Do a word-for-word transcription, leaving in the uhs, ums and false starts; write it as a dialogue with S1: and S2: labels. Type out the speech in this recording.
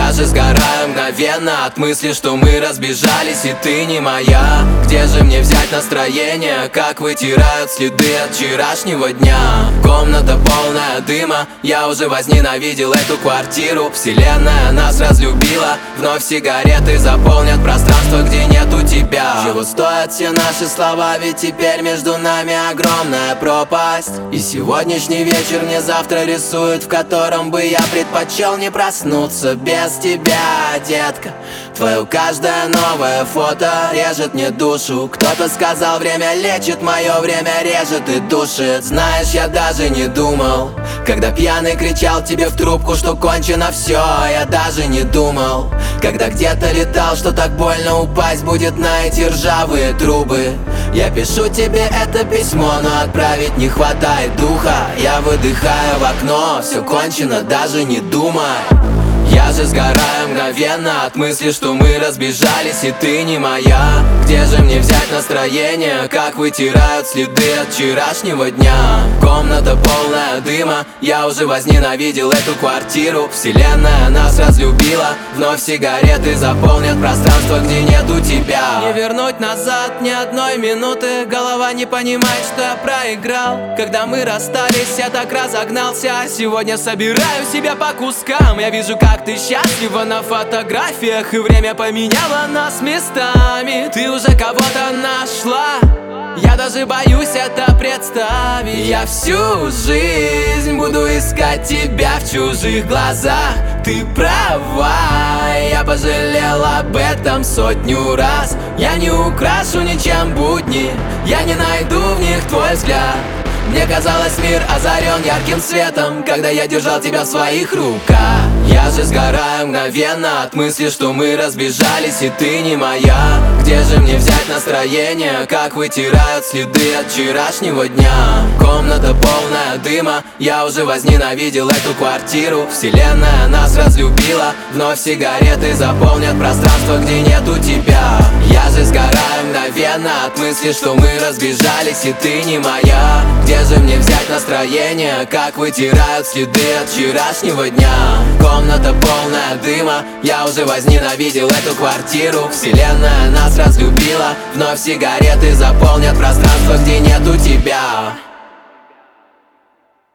S1: Я же сгораю мгновенно от мысли, что мы разбежались, и ты не моя. Где же мне взять настроение, как вытирают следы от вчерашнего дня? Комната полная дыма, я уже возненавидел эту квартиру. Вселенная нас разлюбила, вновь сигареты заполнят пространство, где нету тебя. Чего стоят все наши слова, ведь теперь между нами огромная пропасть. И сегодняшний вечер мне завтра рисует, в котором бы я предпочел не проснуться без тебя, детка. Твое каждое новое фото режет мне душу. Кто-то сказал, время лечит, мое время режет и душит. Знаешь, я даже не думал, когда пьяный кричал тебе в трубку, что кончено все. Я даже не думал, когда где-то летал, что так больно упасть будет на эти ржавые трубы. Я пишу тебе это письмо, но отправить не хватает духа. Я выдыхаю в окно, все кончено, даже не думай. Я же сгораю мгновенно от мысли, что мы разбежались, и ты не моя. Где же мне взять настроение, как вытирают следы от вчерашнего дня? Комната полная дыма, я уже возненавидел эту квартиру. Вселенная нас разлюбила, вновь сигареты заполнят пространство, где нету тебя. Не вернуть назад ни одной минуты, голова не понимает, что я проиграл. Когда мы расстались, я так разогнался, а сегодня собираю себя по кускам. Я вижу, как ты счастлива на фотографиях, и время поменяло нас местами. Ты уже кого-то нашла, я даже боюсь это представить. Я всю жизнь буду искать тебя в чужих глазах. Ты права, я пожалел об этом сотню раз. Я не украшу ничем будни, я не найду в них твой взгляд. Мне казалось, мир озарен ярким светом, когда я держал тебя в своих руках. Я же сгораю мгновенно от мысли, что мы разбежались, и ты не моя. Где же мне взять настроение, как вытирают следы от вчерашнего дня? Комната полная дыма, я уже возненавидел эту квартиру. Вселенная нас разлюбила, вновь сигареты заполнят пространство, где нету тебя. Я же сгораю мгновенно от мысли, что мы разбежались, и ты не моя. Где же мне взять настроение, как вытирают следы от вчерашнего дня? Комната полная дыма, я уже возненавидел эту квартиру. Вселенная нас разлюбила, вновь сигареты заполнят пространство, где нету тебя.